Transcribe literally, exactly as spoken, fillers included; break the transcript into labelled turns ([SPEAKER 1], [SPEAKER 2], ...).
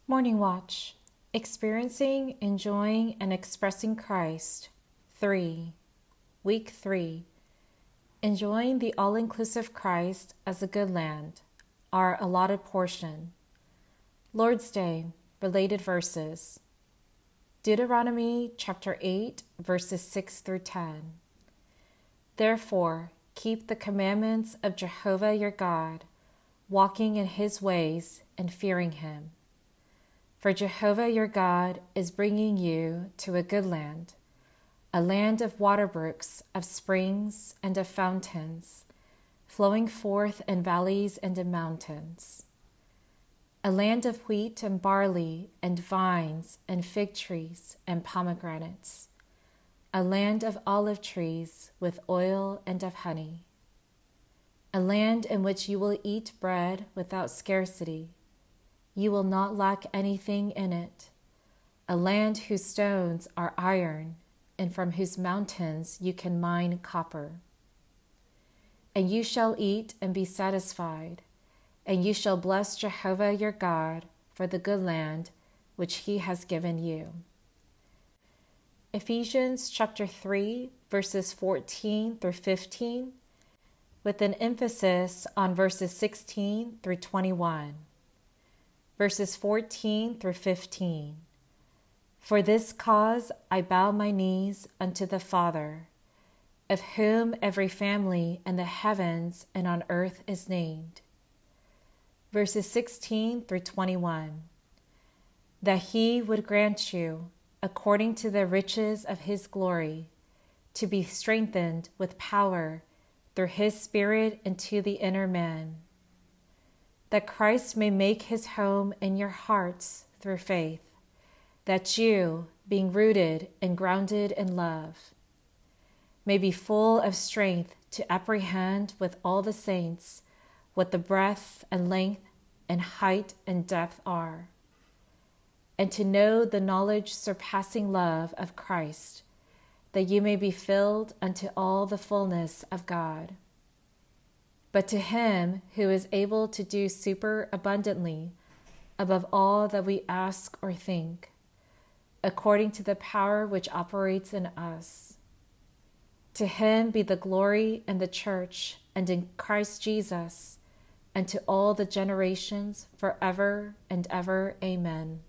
[SPEAKER 1] Morning Watch. Experiencing, enjoying, and expressing Christ. three. Week three. Enjoying the all-inclusive Christ as a good land. Our allotted portion. Lord's Day. Related verses. Deuteronomy chapter eight, verses six through ten. Therefore, keep the commandments of Jehovah your God, walking in his ways and fearing him. For Jehovah your God is bringing you to a good land, a land of water brooks, of springs, and of fountains, flowing forth in valleys and in mountains, a land of wheat and barley and vines and fig trees and pomegranates, a land of olive trees with oil and of honey, a land in which you will eat bread without scarcity. You will not lack anything in it, a land whose stones are iron, and from whose mountains you can mine copper. And you shall eat and be satisfied, and you shall bless Jehovah your God for the good land which he has given you. Ephesians chapter three, verses fourteen through fifteen, with an emphasis on verses sixteen through twenty-one. Verses fourteen through fifteen. For this cause I bow my knees unto the Father, of whom every family in the heavens and on earth is named. Verses sixteen through twenty-one. That he would grant you, according to the riches of his glory, to be strengthened with power through his Spirit into the inner man, that Christ may make his home in your hearts through faith, that you, being rooted and grounded in love, may be full of strength to apprehend with all the saints what the breadth and length and height and depth are, and to know the knowledge surpassing love of Christ, that you may be filled unto all the fullness of God. But to him who is able to do super abundantly above all that we ask or think, according to the power which operates in us, to him be the glory in the church and in Christ Jesus, and to all the generations forever and ever. Amen.